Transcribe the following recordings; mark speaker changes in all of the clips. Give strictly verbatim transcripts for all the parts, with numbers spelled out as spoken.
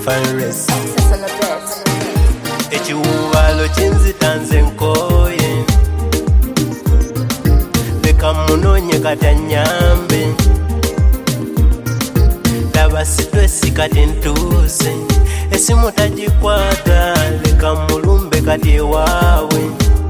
Speaker 1: Fanres ekiwubaalo kinzitanze nkoye leka munoonye kati anyambe laba sitwesi kati ntuuse esimu tagikwata leka mulumbe kati ewaabwe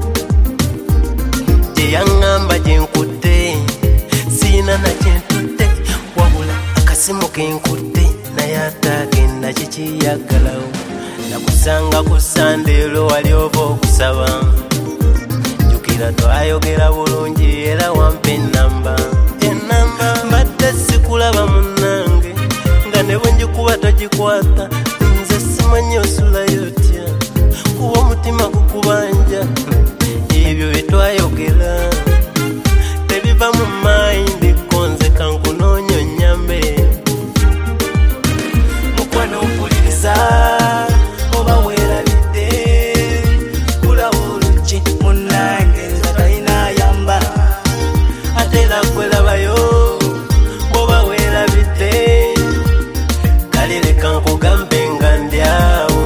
Speaker 1: gye yaŋŋamba gye nkutte siina na kye ntutte wabula akasimu ke nkutte naye ataagenda kikiyagalawo nakusanga ku sandeero wali oba okusaba jjukira twayogera bulungi era wampa ennamba ennamba mbadde sikulaba munnange nga ne bwe njikuba togikwata nze simanyi osulayo otya kuba omutima gukubanja ebyo bye twayogera tebiva mu mayindi konze kankunoonya onnyambe mukwano mpuliriza oba weerabidde kulawo oluggi munnange nze talina yamba ate era kwerabayo bw'oba weerabidde kale leka nkugambe nga ndi awo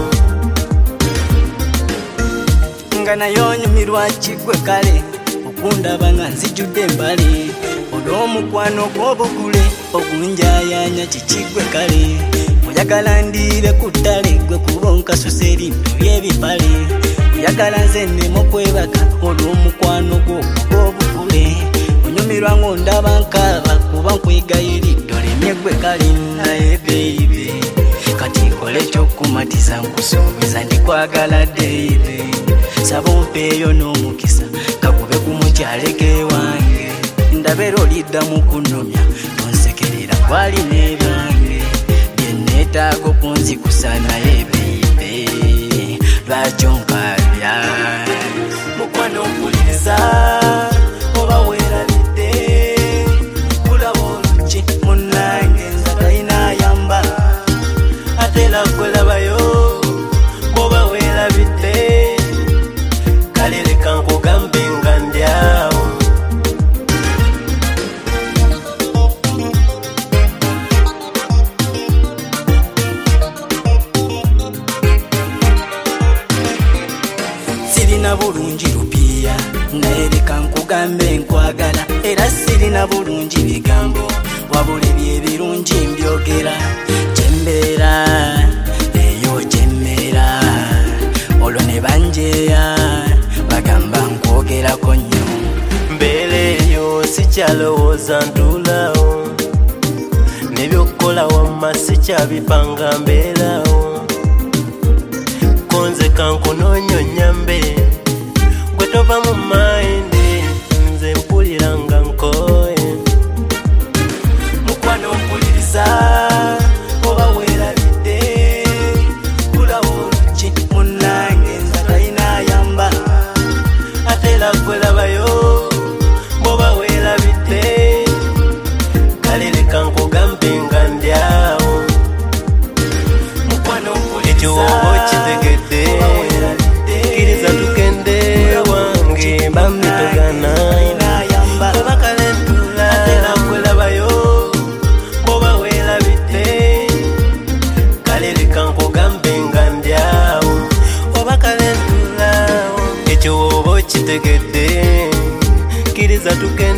Speaker 1: nga naye onyumirwa kiggwe kale okundaba nga nzijjudde embali olw'omukwano gw'obugule ogunjayanya kikiggwe kale oyagala ndiire ku ttale gwe kuba onkasusa erinno ly'ebipale oyagala nze nneme okwebaka olw'omukwano gwo gw'obugule onyumirwa ng'ondaba nkaaba kuba nkwegayiridde olemye ggwe kale naye beibe kati nkole ekyokumatiza nkusuubiza ndikwagala deibe saba ompeeyo n'omukisa kakube ku mukyaleke wange ndabera oliddamu kunomya tonsekerera kwali n'ebyange byenneetaaga okunzikusa naye beibe lwaki onkabya mukwano mpuliriza oba weerabidde kulaba oluggi munnange nze talina yamba ate era kwerabayo bw'oba weerabidde kale leka nkugambe nga ndi awo sirina bulungi lupiiya naye leka nkugambe nkwagala era sirina bulungi bigambo wabula ebyebirungi mbyogera gyembeera eyo gyemmeera olwo ne banjeeya bagamba nkwogerako nnyo mbeera eyo sikyalowooza ntuulawo nebyokukola wamma sikyabipanga mbeerawo konze kankunoonya onnyambe gwe tova mu mayindi nze mpulira nga nkoye mukwano mpuliriza oba weerabidde kulawo oluggi munnange nze talina yamba ate era kwerabayo bw'oba weerabidde kale leka nkugambe nga ndi awo mukwano mpuliriza okitegedde kkiriza tugende wange bammitogana oba kale ntula ate era kwerabayo bw'oba weerabidde kale leka nkugambe nga ndi awo oba kale ntula ekyo woba okitegedde kkiriza tugende